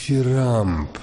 Дифирамб.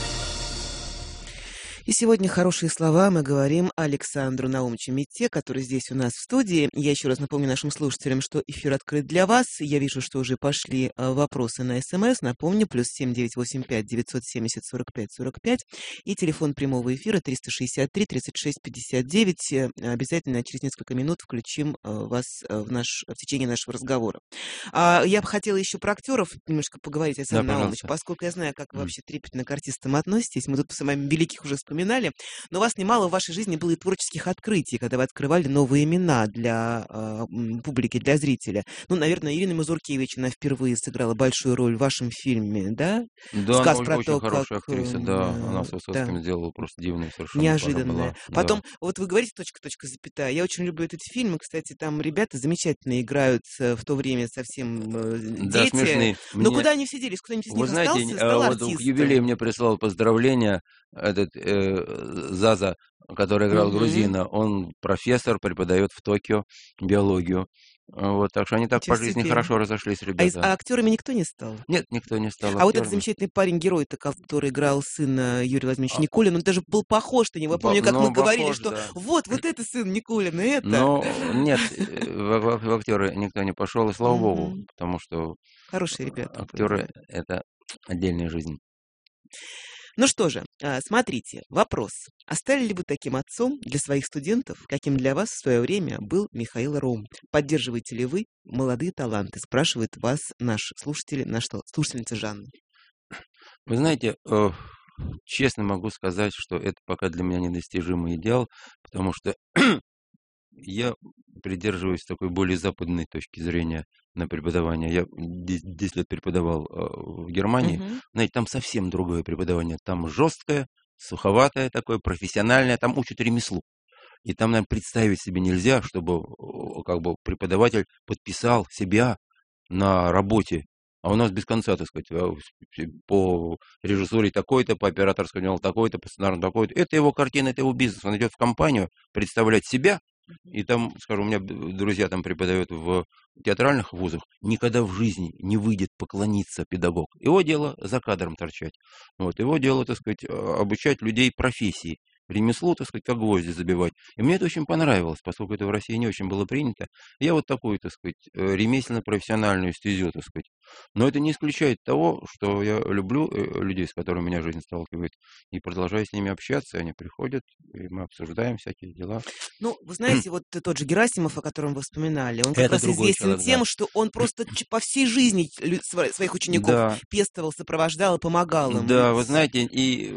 И сегодня хорошие слова мы говорим Александру Наумовичу Митте, который здесь у нас в студии. Я еще раз напомню нашим слушателям, что эфир открыт для вас. Я вижу, что уже пошли вопросы на СМС. Напомню, +7 985 970 45 45 и телефон прямого эфира 363 36 59. Обязательно через несколько минут включим вас в течение нашего разговора. Я бы хотела еще про актеров немножко поговорить, Александр Наумович, поскольку я знаю, как вы вообще трепетно к артистам относитесь. Мы тут с вами великих уже вспоминали. Но у вас немало в вашей жизни было и творческих открытий, когда вы открывали новые имена для публики, для зрителя. Ну, наверное, Ирина Мазуркевич, она впервые сыграла большую роль в вашем фильме, да? Да, Сказ она про очень то, хорошая как... актриса, да. Она с Высоцким да. сделала просто дивную совершенно Неожиданная. была. Потом, Да. вот вы говорите точка, точка, запятая. Я очень люблю этот фильм. И, кстати, там ребята замечательно играют в то время совсем Да, дети. смешные. Но куда они все делись? Кто-нибудь из них Вы знаете, стал вот артистом? к юбилею мне прислал поздравления этот Заза, который играл грузина. Он профессор, преподает в Токио биологию. Вот, так что они так по жизни хорошо разошлись, ребята. А актерами никто не стал? Нет, никто не стал актерами. А вот этот замечательный парень-герой, который играл сына Юрия Владимировича Никулина, он даже был похож на него. Я помню, как мы говорили, что да. вот это сын Никулина, это. Но нет, в актеры никто не пошел, и слава богу, потому что хорошие ребята. Актеры — это отдельная жизнь. Ну что же, смотрите, вопрос. А стали ли вы таким отцом для своих студентов, каким для вас в свое время был Михаил Роум? Поддерживаете ли вы молодые таланты? Спрашивает вас наш слушатель, наша слушательница Жанна. Вы знаете, честно могу сказать, что это пока для меня недостижимый идеал, потому что я придерживаюсь такой более западной точки зрения на преподавание. Я 10 лет преподавал в Германии. Знаете, там совсем другое преподавание. Там жесткое, суховатое такое, профессиональное. Там учат ремеслу. И там, наверное, представить себе нельзя, чтобы как бы преподаватель подписал себя на работе. А у нас без конца, так сказать, по режиссуре такой-то, по операторскому делу такой-то, по сценарию такой-то. Это его картина, это его бизнес. Он идет в компанию представлять себя. И там, скажем, у меня друзья там преподают в театральных вузах, никогда в жизни не выйдет поклониться педагог. Его дело за кадром торчать. Вот. Его дело, так сказать, обучать людей профессии, ремеслу, так сказать, как гвозди забивать. И мне это очень понравилось, поскольку это в России не очень было принято. Я вот такую, так сказать, ремесленно-профессиональную стезю, так сказать. Но это не исключает того, что я люблю людей, с которыми меня жизнь сталкивает, и продолжаю с ними общаться, они приходят, и мы обсуждаем всякие дела. Ну, вы знаете, вот тот же Герасимов, о котором вы вспоминали, он как раз известен тем, что он просто по всей жизни своих учеников пестовал, сопровождал и помогал им. Да, вы знаете, и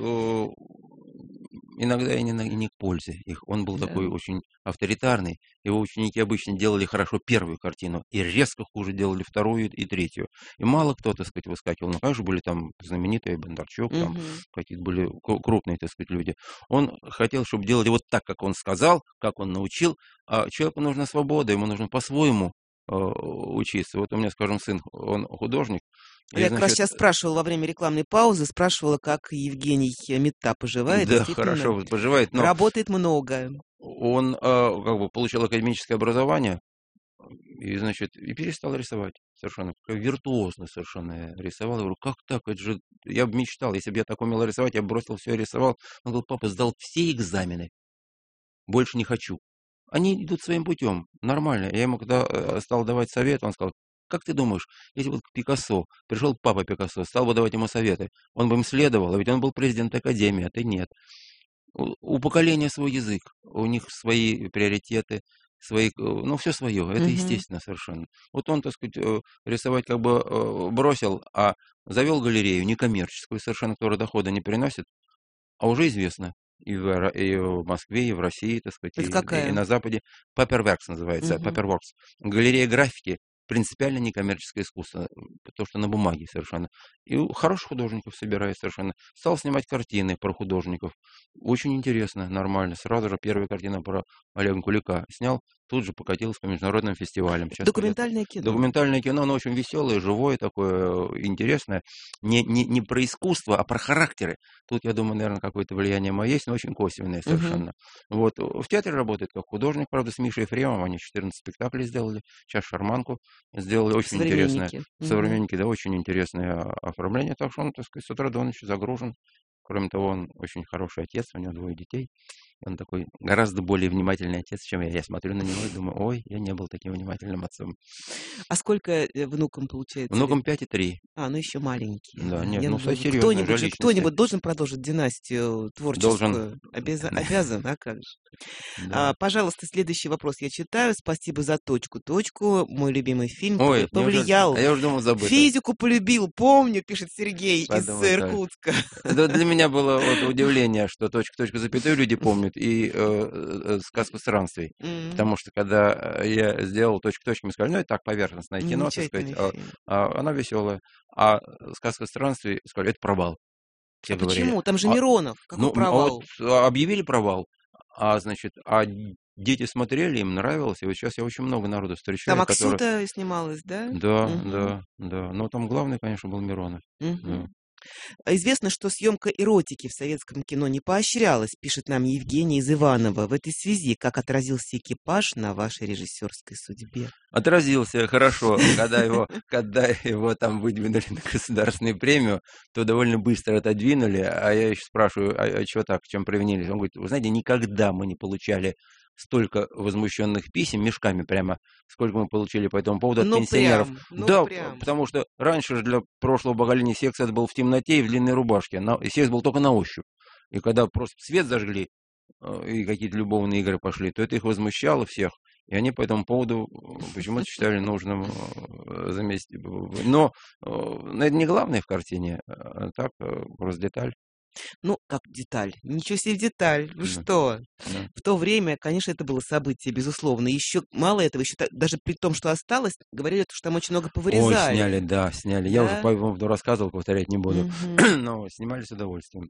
иногда и не к пользе их. Он был такой очень авторитарный. Его ученики обычно делали хорошо первую картину, и резко хуже делали вторую и третью. И мало кто, так сказать, выскакивал. Ну, конечно, были там знаменитые Бондарчук, там какие-то были крупные, так сказать, люди. Он хотел, чтобы делали вот так, как он сказал, как он научил. А человеку нужна свобода, ему нужно по-своему учиться. Вот у меня, скажем, сын, он художник. Я как раз сейчас спрашивала во время рекламной паузы, как Евгений Митта поживает. Да, хорошо поживает. Но работает много. Он как бы получил академическое образование и, значит, и перестал рисовать. Совершенно виртуозно совершенно рисовал. Я говорю, как так? Это же я бы мечтал, если бы я так умел рисовать, я бы бросил все и рисовал. Он говорил, папа, сдал все экзамены. Больше не хочу. Они идут своим путем, нормально. Я ему когда стал давать совет, он сказал, как ты думаешь, если вот к Пикассо пришел папа Пикассо, стал бы давать ему советы, он бы им следовал, а ведь он был президент академии, а ты нет. У поколения свой язык, у них свои приоритеты, свои, ну, все свое, это естественно совершенно. Вот он, так сказать, рисовать как бы бросил, а завел галерею некоммерческую совершенно, которая дохода не приносит, а уже известно. И в Москве, и в России, так сказать, и на Западе. Paperworks называется, Paperworks. Галерея графики, принципиально некоммерческое искусство, то, что на бумаге совершенно. И хороших художников собирает совершенно. Стал снимать картины про художников. Очень интересно, нормально. Сразу же первая картина про Олега Кулика снял. тут же покатилось по международным фестивалям. Сейчас Документальное кино. Документальное кино, оно очень веселое, живое такое, интересное. Не про искусство, а про характеры. Тут, я думаю, наверное, какое-то влияние мое есть, но очень косвенное совершенно. Вот. В театре работает как художник, правда, с Мишей Ефремовым. Они 14 спектаклей сделали. Сейчас «Шарманку» сделали. Очень интересное. «Современники», да, очень интересное оформление. Так что он, так сказать, с утра до ночи загружен. Кроме того, он очень хороший отец, у него 2 детей. Он такой гораздо более внимательный отец, чем я. Я смотрю на него и думаю, ой, я не был таким внимательным отцом. А сколько внукам получается? Внукам 5 и 3. Ну еще маленькие. Да, нет, ну серьезно. Кто-нибудь должен продолжить династию творческую? Обязан, а как же? Да. Пожалуйста, следующий вопрос я читаю. Спасибо за «Точку». Мой любимый фильм, Ой, повлиял. я уже думал, забыл. Физику полюбил, помню, пишет Сергей из Иркутска. Для меня было удивление, что «Точка, запятую» люди помнят, и «Сказку странствий». Потому что, когда я сделал «Точку», мне сказали, ну, это так, поверхностное кино, так сказать, оно веселое. А «Сказка странствий», сказали, это провал. Все говорили. Почему? Там же Миронов. Какой провал? Объявили провал, а дети смотрели, им нравилось, и вот сейчас я очень много народу встречаю. Там Аксута снималась, да? Да. Но там главный, конечно, был Миронов. Да. Известно, что съемка эротики в советском кино не поощрялась, пишет нам Евгений из Иваново. В этой связи как отразился экипаж на вашей режиссерской судьбе? Отразился хорошо. Когда его там выдвинули на государственную премию, то довольно быстро отодвинули. А я еще спрашиваю, а что так, чем провинились? Он говорит, вы знаете, никогда мы не получали столько возмущенных писем, мешками прямо, сколько мы получили по этому поводу от пенсионеров. Прям. Потому что раньше же для прошлого поколения секс это был в темноте и в длинной рубашке. Секс был только на ощупь. И когда просто свет зажгли, и какие-то любовные игры пошли, то это их возмущало всех. И они по этому поводу почему-то считали нужным заместить. Но это не главное в картине, а так, просто деталь. Ну, как деталь? Ничего себе деталь. Вы что? В то время, конечно, это было событие, безусловно. Еще мало этого, еще даже при том, что осталось, говорили, что там очень много повырезали. Ой, сняли. Я уже, по-моему, рассказывал, повторять не буду. Но снимали с удовольствием.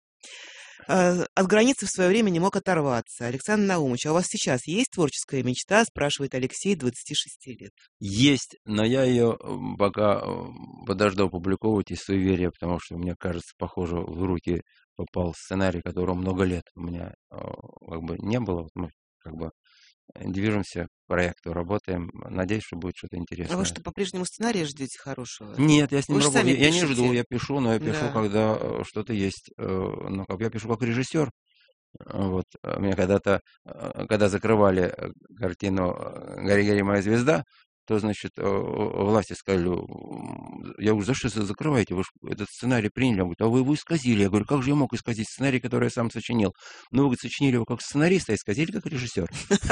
От границы в свое время не мог оторваться. Александр Наумович, а у вас сейчас есть творческая мечта? Спрашивает Алексей, 26 лет. Есть, но я ее пока подожду опубликовывать из суеверия, потому что, мне кажется, похоже, в руки попал сценарий, которого много лет у меня как бы не было. Мы как бы движемся к проекту, работаем. Надеюсь, что будет что-то интересное. А вы что, по-прежнему сценария ждете хорошего? Нет, я с ним работаю. Я не жду, я пишу, но я пишу, Да. когда что-то есть. Я пишу как режиссер. Вот. Мне когда-то, когда закрывали картину «Гори, моя звезда», то, значит, власти сказали, я говорю, за что закрываете? Вы же этот сценарий приняли. Он говорит, а вы его исказили. Я говорю, как же я мог исказить сценарий, который я сам сочинил? Ну, вы, говорит, сочинили его как сценарист, а исказили как режиссер.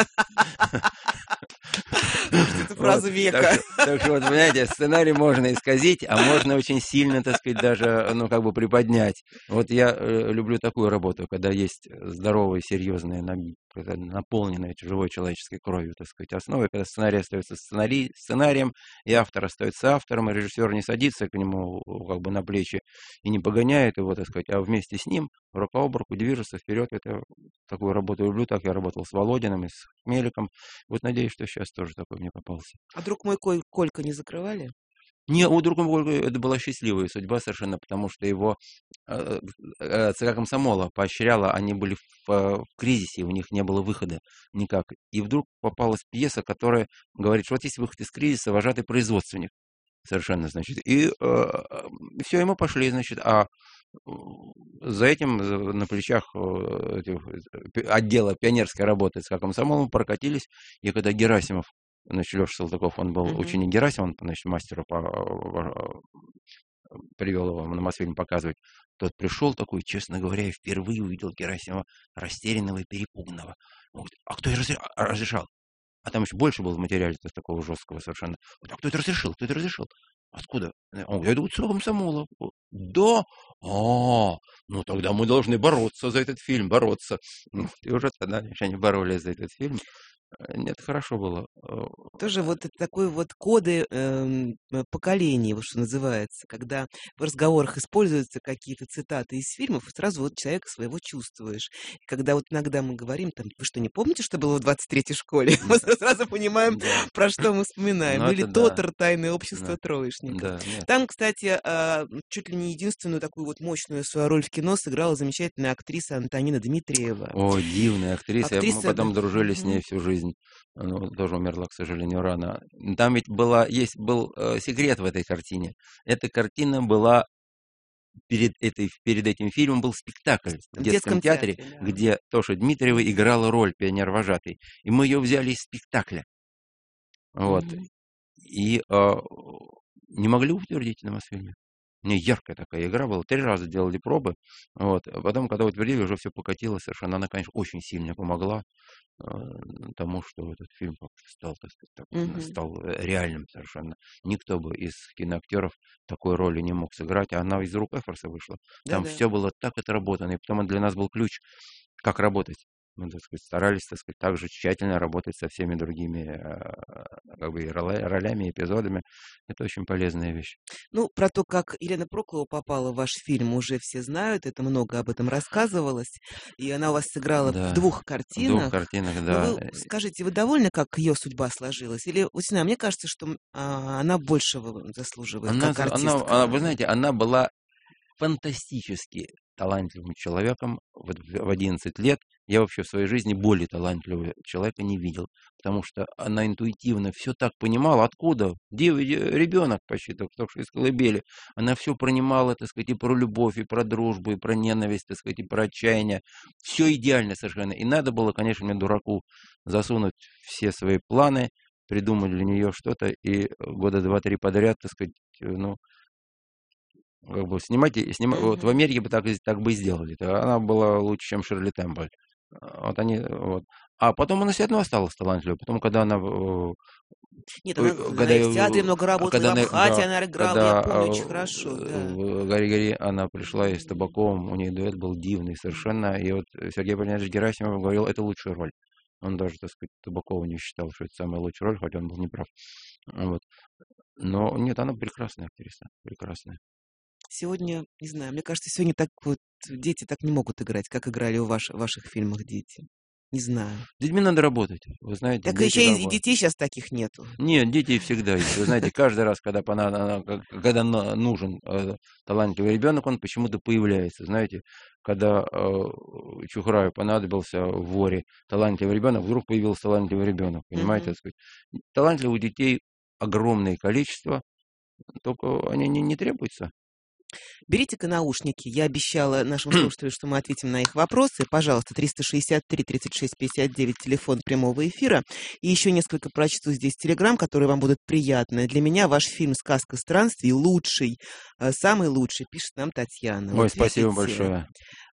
Это фраза века. Так что, вот, понимаете, сценарий можно исказить, а можно очень сильно, так сказать, даже, приподнять. Вот я люблю такую работу, когда есть здоровая, серьезная, наполненная живой человеческой кровью, так сказать, основа, когда сценарий остается сценарием, и автор остается автором, и режиссер не садится к нему как бы на плечи и не погоняет его, так сказать, а вместе с ним рука об руку движется вперед. Это такую работу люблю, так я работал с Володиным и с Хмеликом. Вот надеюсь, что сейчас тоже такой мне попался. А друг мой Колька не закрывали? Не, у друга это была счастливая судьба совершенно, потому что его ЦК комсомола поощряла, они были в кризисе, у них не было выхода никак. И вдруг попалась пьеса, которая говорит, что вот есть выход из кризиса, вожатый производственник. Совершенно, значит. И все, ему пошли, значит, а за этим на плечах отдела пионерской работы ЦК комсомола прокатились, и когда Герасимов, значит, Леша Салтыков, он был ученик Герасимова, он, значит, мастера привел его на Мосфильм показывать. Тот пришел такой, честно говоря, и впервые увидел Герасимова растерянного и перепуганного. Он говорит, а кто разрешал? А там еще больше было в материале такого жесткого совершенно. А кто это разрешил? Кто это разрешил? Откуда? Он говорит, это ЦК комсомола. Да? Ну тогда мы должны бороться за этот фильм, бороться. И уже тогда они боролись за этот фильм. Нет, хорошо было. Тоже вот это такой вот коды, поколений, вот что называется, когда в разговорах используются какие-то цитаты из фильмов, и сразу вот человека своего чувствуешь. И когда вот иногда мы говорим там: "Вы что, не помните, что было в 23-й школе?" Мы Да, сразу понимаем, да. про что мы вспоминаем. Ну, Или это да. "Тотар. Тайное общество Да, троечников". да, нет. Там, кстати, чуть ли не единственную такую вот мощную свою роль в кино сыграла замечательная актриса Антонина Дмитриева. О, дивная актриса. Мы Актриса, да. потом дружили с ней Мгм. всю жизнь. Ну, тоже умерла, к сожалению, рано. Там ведь был секрет в этой картине. Эта картина была перед этим фильмом был спектакль в В детском детском театре, театре, да. где Тоша Дмитриева Мгм. играла роль пионер-вожатой. И мы ее взяли из спектакля. Вот. Мгм. И не могли утвердить на Мосфильме. У меня яркая такая игра была. 3 раза делали пробы. Вот. А потом, когда утвердили, уже все покатилось совершенно. Она, конечно, очень сильно помогла э, тому, что этот фильм как-то стал, так сказать, Мгм. стал реальным совершенно. Никто бы из киноактеров такой роли не мог сыграть, а она из рук Эфорса вышла. Там Да-да. все было так отработано, и потом для нас был ключ, как работать. Мы, так сказать, старались, так сказать, так же тщательно работать со всеми другими как бы и ролями, эпизодами. Это очень полезная вещь. Ну, про то, как Елена Проклова попала в ваш фильм, уже все знают. Это много об этом рассказывалось. И она у вас сыграла в Да, 2 в 2 картинах. картинах, Но да. вы скажите, вы довольны, как ее судьба сложилась? Или, вот не знаю, мне кажется, что, она большего заслуживает как Она, вы артистка. знаете, она была фантастически талантливым человеком. Вот в 11 лет я вообще в своей жизни более талантливого человека не видел, потому что она интуитивно все так понимала, откуда, ребенок почти только что из колыбели. Она все пронимала, так сказать, и про любовь, и про дружбу, и про ненависть, так сказать, и про отчаяние. Все идеально совершенно. И надо было, конечно, мне, дураку, засунуть все свои планы, придумать для нее что-то, и года 2-3 подряд, так сказать, ну, как бы вот в Мгм. Америке бы так бы и сделали. Она была лучше, чем Ширли Темпль. Вот они, вот. А потом она все равно осталась талантливой. Потом, когда она, Нет, она когда, и в театре много работала, и в когда, "Абхате" да, она играла, я когда помню очень хорошо, да. в «Гори-гори» она пришла и с Табаковым, у них дуэт был дивный совершенно. И вот Сергей Валерьянович Герасимов говорил, это лучшая роль. Он даже, так сказать, Табакова не считал, что это самая лучшая роль, хотя он был неправ. Вот. Но нет, она прекрасная актриса, прекрасная. Сегодня, не знаю, мне кажется, сегодня так вот дети так не могут играть, как играли в ваших фильмах дети. Не знаю. С детьми надо работать. Вы знаете, Так дети еще как и бы... детей сейчас таких нету. Нет, дети всегда есть. Вы знаете, каждый раз, когда нужен талантливый ребенок, он почему-то появляется. Знаете, когда Чухраю понадобился в «Воре» талантливый ребенок, вдруг появился талантливый ребенок. Понимаете, Мгм. так сказать. Талантливых детей огромное количество, только они не требуются. Берите-ка наушники. Я обещала нашим слушателям, что мы ответим на их вопросы. Пожалуйста, 363-36-59, телефон прямого эфира. И еще несколько прочту здесь телеграм, которые вам будут приятны. Для меня ваш фильм «Сказка странствий» лучший, самый лучший, пишет нам Татьяна. Ой, Вот спасибо видите, большое.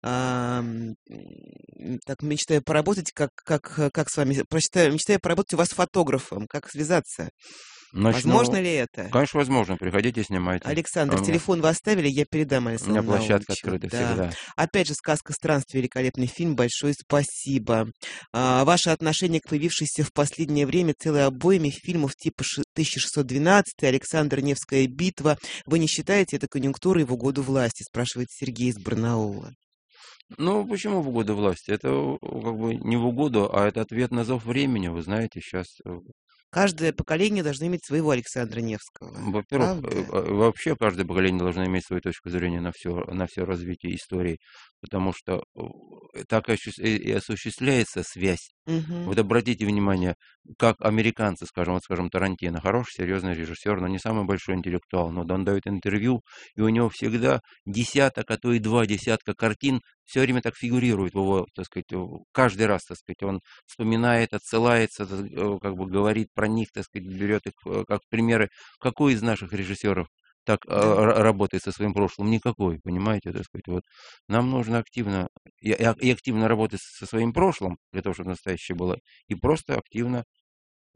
так мечтаю поработать, как с вами, мечтаю поработать у вас фотографом, как связаться. Возможно Начну. ли это? Конечно, возможно. Приходите, снимайте. Александр, телефон вы оставили, я передам У меня Александру площадка Наумовичу. открыта Да. всегда. Опять же, «Сказка странствий», великолепный фильм, большое спасибо. Ваше отношение к появившейся в последнее время целой обойме фильмов типа 1612, Александр Невская битва. Вы не считаете это конъюнктурой в угоду власти, спрашивает Сергей из Барнаула. Ну, почему в угоду власти? Это как бы не в угоду, а это ответ на зов времени. Вы знаете, сейчас, Каждое поколение должно иметь своего Александра Невского. во-первых, Правда? вообще каждое поколение должно иметь свою точку зрения на все развитие истории, потому что так и осуществляется связь. Мгм. Вот обратите внимание, как американцы, скажем, вот скажем, Тарантино, хороший, серьезный режиссер, но не самый большой интеллектуал, но он дает интервью, и у него всегда десяток, а то и 2 десятка картин все время так фигурирует в его, так сказать, каждый раз, так сказать, он вспоминает, отсылается, как бы говорит про них, так сказать, берет их как примеры. Какой из наших режиссеров так Да. работает со своим прошлым? Никакой, понимаете, так сказать, вот. Нам нужно активно и активно работать со своим прошлым, для того, чтобы настоящее было, и просто активно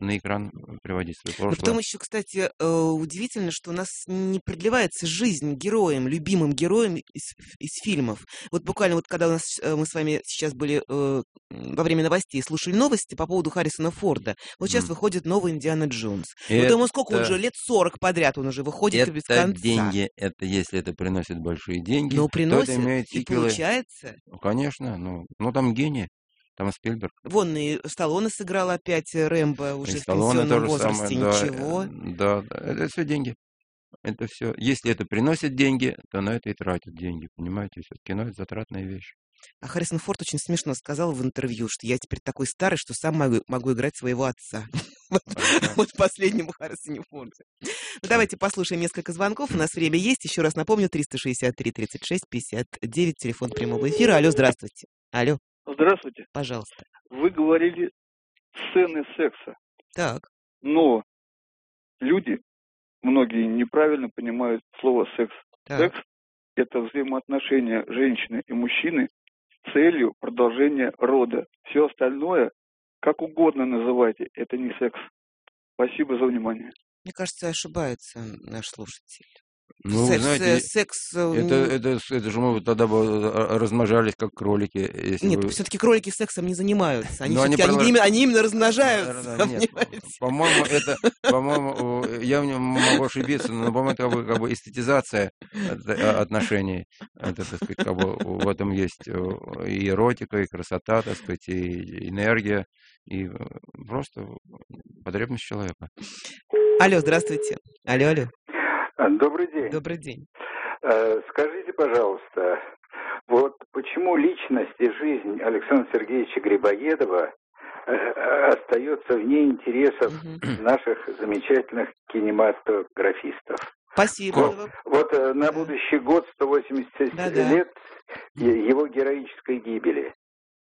на экран приводить свое Но потом прошлое. еще, кстати, удивительно, что у нас не продлевается жизнь героям, любимым героям из фильмов. Вот буквально вот когда мы с вами сейчас были во время новостей, слушали новости по поводу Харрисона Форда. Вот сейчас М. выходит новый Индиана Джонс. Вот ему сколько, он же лет 40 подряд, он уже выходит без Это конца. деньги, это если это приносит большие деньги, Но то это приносит, имеет и сиквелы. получается. Ну, конечно, ну там гений, там Спилберг. Вон и Сталлоне сыграл опять Рэмбо И уже в Сталлоне то пенсионном же самое, возрасте. да, Ничего. да, это все деньги. Это все. Если это приносит деньги, то на это и тратят деньги, понимаете? Всё, кино — это затратная вещь. А Харрисон Форд очень смешно сказал в интервью, что я теперь такой старый, что сам могу играть своего отца. Хорошо. Вот в последнем Харрисоне Форде. Ну, давайте послушаем несколько звонков. У нас время есть. Еще раз напомню, 363-36-59, телефон прямого эфира. Алло, здравствуйте. Алло, Здравствуйте. пожалуйста. Вы говорили сцены секса, Так, но люди, многие неправильно понимают слово секс. так. Секс – это взаимоотношения женщины и мужчины с целью продолжения рода. Все остальное, как угодно называйте, это не секс. Спасибо за внимание. Мне кажется, ошибается наш слушатель. Ну, вы знаете, Секс... это же мы вот тогда бы размножались, как кролики, если Нет, бы... все-таки кролики сексом не занимаются. Они Ну, они все-таки продолж- они именно размножаются. Да, нет, понимаете? по-моему, я в нем могу ошибиться, но, по-моему, это как бы эстетизация отношений. Это, так сказать, как бы в этом есть и эротика, и красота, так сказать, и энергия, и просто потребность человека. Алло, здравствуйте. Алло. Добрый день. Добрый день. Скажите, пожалуйста, вот почему личность и жизнь Александра Сергеевича Грибоедова остается вне интересов наших замечательных кинематографистов? Спасибо. Вот на будущий год 180 лет его героической гибели.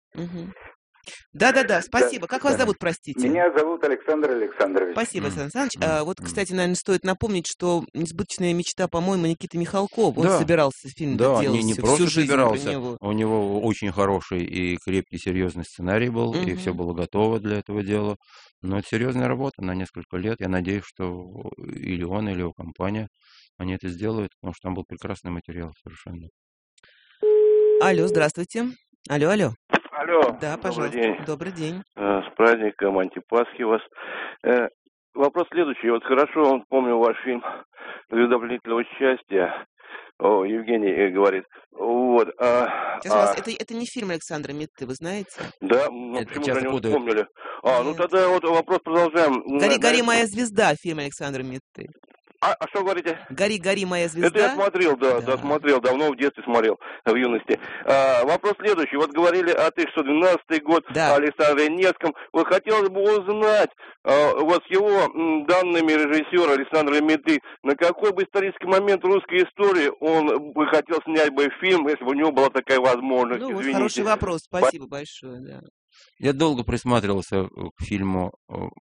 Да, спасибо. Как вас зовут, простите? Меня зовут Александр Александрович. Спасибо, Александр Александрович. Вот, кстати, наверное, стоит напомнить, что «Несбыточная мечта», по-моему, Никиты Михалкова. Он собирался, фильм делать не всю просто жизнь собирался. про него. У него очень хороший и крепкий, серьезный сценарий был, и все было готово для этого дела. Но это серьезная работа на несколько лет. Я надеюсь, что или он, или его компания, они это сделают, потому что там был прекрасный материал совершенно. Алло, здравствуйте. Алло. Алло, Да, пожалуйста. Добрый день. С праздником Антипасхи вас. Вопрос следующий. Вот хорошо помню ваш фильм «Звезда пленительного счастья». Евгений говорит. Вот. Сейчас, это не фильм Александра Митты, вы знаете? Да, почему про него вспомнили? Ну тогда вот вопрос продолжаем. «Гори, моя звезда», фильм Александра Митты. А что говорите? «Гори, моя звезда». Это я смотрел, да, смотрел, давно в детстве смотрел, в юности. Вопрос следующий. Вот говорили о 1612 год, о Александре Невском. Вот хотелось бы узнать, вот с его данными режиссера Александра Митты, на какой бы исторический момент русской истории он бы хотел снять бы фильм, если бы у него была такая возможность. Ну, извините. вот хороший вопрос, спасибо большое, да. Я долго присматривался к фильму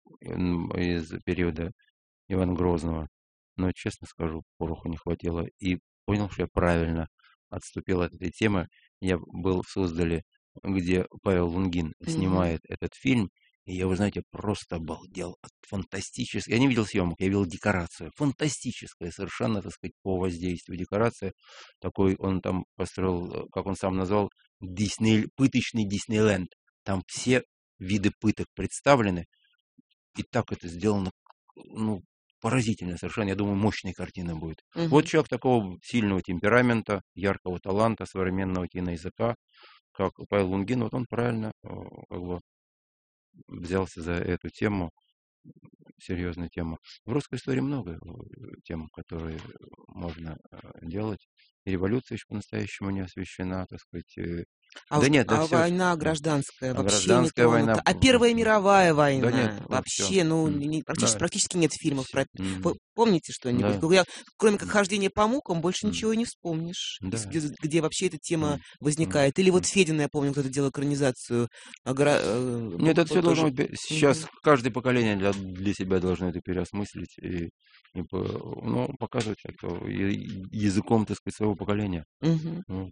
из периода Ивана Грозного. Но, честно скажу, пороху не хватило. И понял, что я правильно отступил от этой темы. Я был в Суздале, где Павел Лунгин снимает этот фильм. И я, вы знаете, просто обалдел от фантастической... Я не видел съемок, я видел декорацию. Фантастическая совершенно, так сказать, по воздействию декорация. Такой он там построил, как он сам назвал, пыточный Диснейленд. Там все виды пыток представлены. И так это сделано, поразительно совершенно. Я думаю, мощная картина будет. Вот человек такого сильного темперамента, яркого таланта, современного киноязыка, как Павел Лунгин, вот он правильно как бы взялся за эту тему, серьезную тему. В русской истории много тем, которые можно делать. И революция еще по-настоящему не освещена, так сказать. Война гражданская вообще гражданская не тронута. война. А Первая мировая война нет, вообще, практически нет фильмов про... Вы помните что-нибудь? Да. Кроме как «Хождение по мукам», больше ничего не вспомнишь, где вообще эта тема возникает. Или вот Федина, я помню, кто-то делал экранизацию. Нет, это все должно быть... Сейчас каждое поколение для себя должно это переосмыслить и показывать как-то языком, так сказать, своего поколения.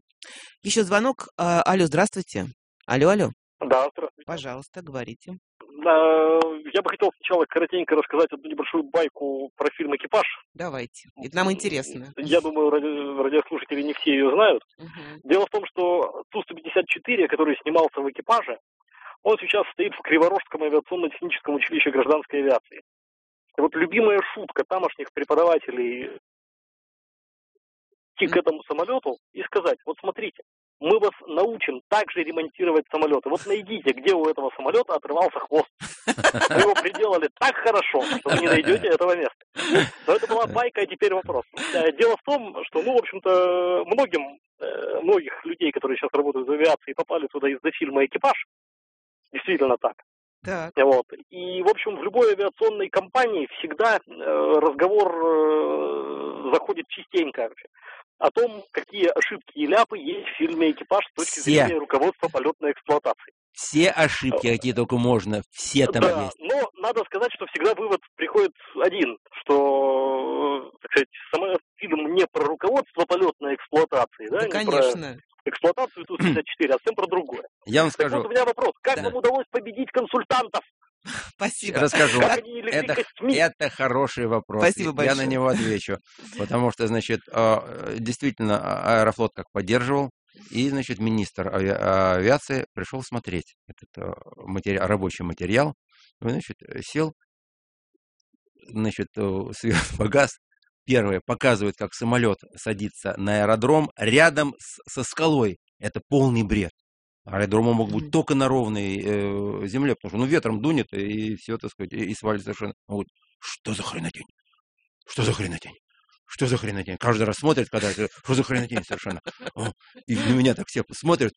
Еще звонок. Алло, здравствуйте. Алло. Да, здравствуйте. Пожалуйста, говорите. Я бы хотел сначала коротенько рассказать одну небольшую байку про фильм «Экипаж». Давайте. Это нам интересно. Я думаю, радиослушатели не все ее знают. Дело в том, что Ту-154, который снимался в «Экипаже», он сейчас стоит в Криворожском авиационно-техническом училище гражданской авиации. И вот любимая шутка тамошних преподавателей идти к этому самолету и сказать: вот смотрите, мы вас научим также ремонтировать самолеты. Вот найдите, где у этого самолета отрывался хвост. Вы его приделали так хорошо, что вы не найдете этого места. Но это была байка, а теперь вопрос. Дело в том, что, в общем-то, многих людей, которые сейчас работают в авиации, попали туда из-за фильма «Экипаж». Действительно так. Так. Вот. И, в общем, в любой авиационной компании всегда разговор заходит частенько о том, какие ошибки и ляпы есть в фильме «Экипаж» с точки зрения руководства полетной эксплуатации. Все ошибки, какие только можно, все там есть. Но надо сказать, что всегда вывод приходит один, что, так сказать, фильм не про руководство полетной эксплуатации, да, не конечно. Про эксплуатацию Ту-154, а совсем про другое. Я вам скажу. Так вот у меня вопрос, как вам удалось победить консультантов? Спасибо. Расскажу. Это хороший вопрос. Спасибо большое. Я на него отвечу. Потому что, значит, действительно, Аэрофлот как поддерживал, и, значит, министр авиации пришел смотреть этот рабочий материал. Значит, сел, значит, свет погас. Первое, показывает, как самолет садится на аэродром рядом со скалой. Это полный бред. Аэродромы могут быть только на ровной земле, потому что ветром дунет, и все, так сказать, и свалит совершенно. Он говорит: что за хренотень? Что за хренотень? Что за хренотень? Каждый раз смотрит, когда что за хренотень совершенно. И на меня так все смотрят: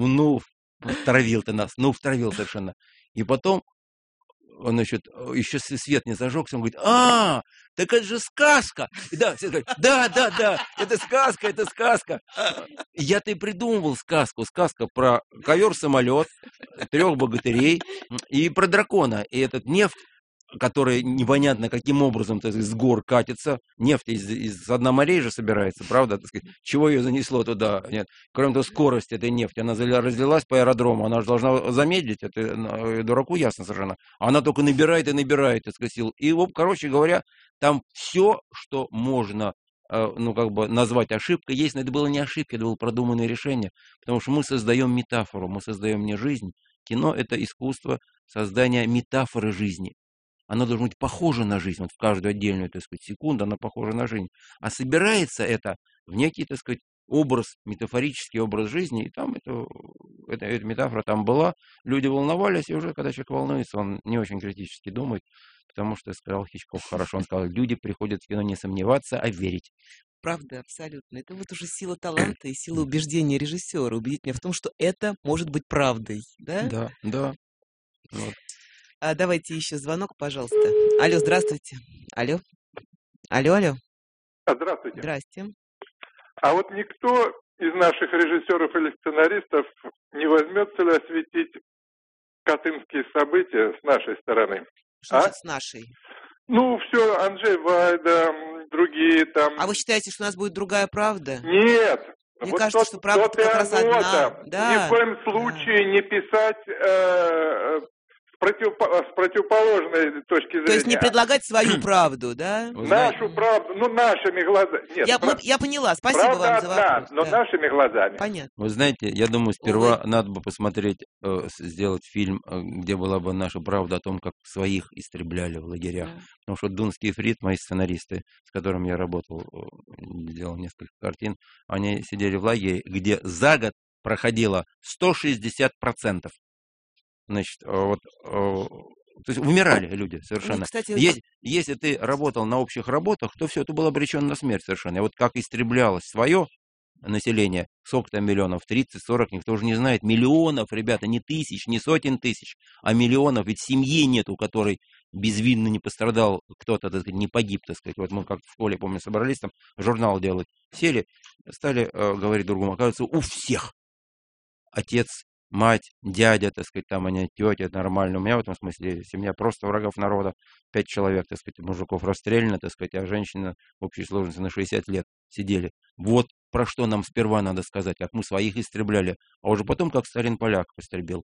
втравил ты нас, втравил совершенно. И потом, он, значит, еще свет не зажегся, он говорит: так это же сказка. Да, все говорят: да, это сказка. Я-то и придумывал сказку. Сказка про ковер-самолет, 3 богатырей и про дракона. И этот нефть, который непонятно каким образом с гор катится. Нефть из дна морей же собирается, правда? Так сказать, чего ее занесло туда? Нет. Кроме того, скорость этой нефти, она разлилась по аэродрому, она же должна замедлить, это дураку ясно совершенно. Она только набирает, так сказать, сил. И, короче говоря, там все, что можно назвать ошибкой, есть, но это было не ошибка, это было продуманное решение, потому что мы создаем метафору, мы создаем не жизнь. Кино — это искусство создания метафоры жизни. Оно должно быть похоже на жизнь. Вот в каждую отдельную, так сказать, секунду она похожа на жизнь. А собирается это в некий, так сказать, образ, метафорический образ жизни. И там эта метафора там была. Люди волновались, и уже когда человек волнуется, он не очень критически думает. Потому что, сказал Хичкок хорошо, он сказал: люди приходят в кино не сомневаться, а верить. Правда, абсолютно. Это вот уже сила таланта и сила убеждения режиссера. Убедить меня в том, что это может быть правдой. Да? Да. Вот. Давайте еще звонок, пожалуйста. Алло, здравствуйте. Алло. Здравствуйте. Здрасте. А вот никто из наших режиссеров или сценаристов не возьмется ли осветить катынские события с нашей стороны? Что значит с нашей? Все, Анджей Вайда, другие там. А вы считаете, что у нас будет другая правда? Нет. Мне кажется, что правда как раз одна. Да. Ни в коем случае не писать с противоположной точки зрения. То есть не предлагать свою правду, да? Нашу правду, нашими глазами. Нет, я поняла, спасибо вам за вопрос. Но нашими глазами. Понятно. Вы знаете, я думаю, сперва надо бы посмотреть, сделать фильм, где была бы наша правда о том, как своих истребляли в лагерях. Потому что Дунский и Фрид, мои сценаристы, с которыми я работал, делал несколько картин, они сидели в лагере, где за год проходило 160%. Значит, то есть умирали люди совершенно. Кстати, если ты работал на общих работах, то все, ты был обречен на смерть совершенно. И вот как истреблялось свое население, сколько там миллионов, 30-40, никто уже не знает, миллионов, ребята, не тысяч, не сотен тысяч, а миллионов, ведь семьи нет, у которой безвинно не пострадал кто-то, так сказать, не погиб, так сказать. Вот мы как в школе, помню, собрались там журнал делать, сели, стали говорить другому, оказывается, у всех отец, мать, дядя, так сказать, там они, тетя, это нормально. У меня в этом смысле семья просто врагов народа, 5 человек, так сказать, мужиков расстреляно, так сказать, а женщина в общей сложности на 60 лет сидели. Вот про что нам сперва надо сказать, как мы своих истребляли, а уже потом, как Сталин поляков истребил.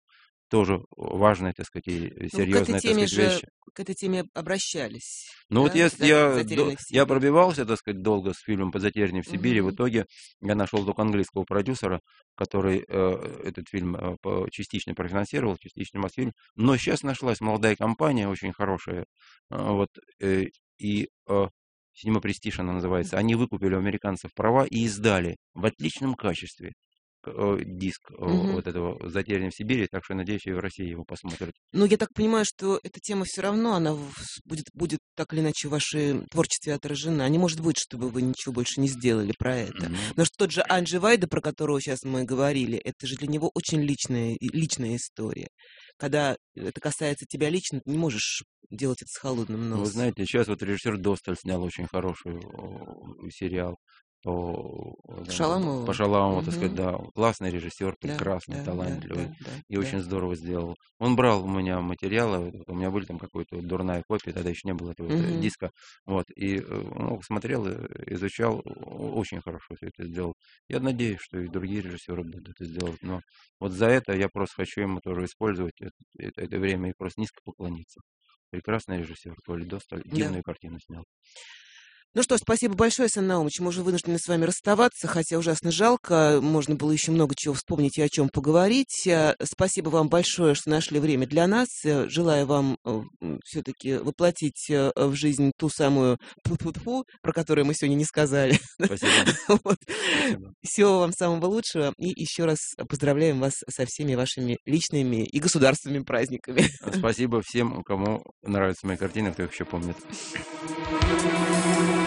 тоже важные, так сказать, и серьезные, так сказать, вещи. К этой теме обращались. Ну вот я пробивался, так сказать, долго с фильмом «Затерянный в Сибири». В итоге я нашел только английского продюсера, который этот фильм частично профинансировал, частично Мосфильм. Но сейчас нашлась молодая компания, очень хорошая, вот, и «Синема Престиж» она называется. Они выкупили у американцев права и издали в отличном качестве диск вот этого «Затерянный в Сибири», так что, надеюсь, и в России его посмотрят. Ну, я так понимаю, что эта тема все равно, она будет так или иначе в вашем творчестве отражена. Не может быть, чтобы вы ничего больше не сделали про это. Но что тот же Анджи Вайда, про которого сейчас мы говорили, это же для него очень личная история. Когда это касается тебя лично, ты не можешь делать это с холодным носом. Вы знаете, сейчас вот режиссер Досталь снял очень хороший сериал по Шаламову, так сказать, да. Классный режиссер, прекрасный, талантливый, и очень здорово сделал. Он брал у меня материалы, у меня были там какая-то дурная копия, тогда еще не было этого диска, вот, и смотрел, изучал, очень хорошо все это сделал. Я надеюсь, что и другие режиссеры будут это сделать, но вот за это я просто хочу ему тоже использовать это время и просто низко поклониться. Прекрасный режиссер Толя Досталь, дивную картину снял. Ну что ж, спасибо большое, Сан Наумович. Мы уже вынуждены с вами расставаться, хотя ужасно жалко. Можно было еще много чего вспомнить и о чем поговорить. Спасибо вам большое, что нашли время для нас. Желаю вам все-таки воплотить в жизнь ту самую тьфу-тьфу-тьфу, про которую мы сегодня не сказали. Спасибо. Спасибо. Всего вам самого лучшего. И еще раз поздравляем вас со всеми вашими личными и государственными праздниками. Спасибо всем, кому нравятся мои картины, кто их еще помнит.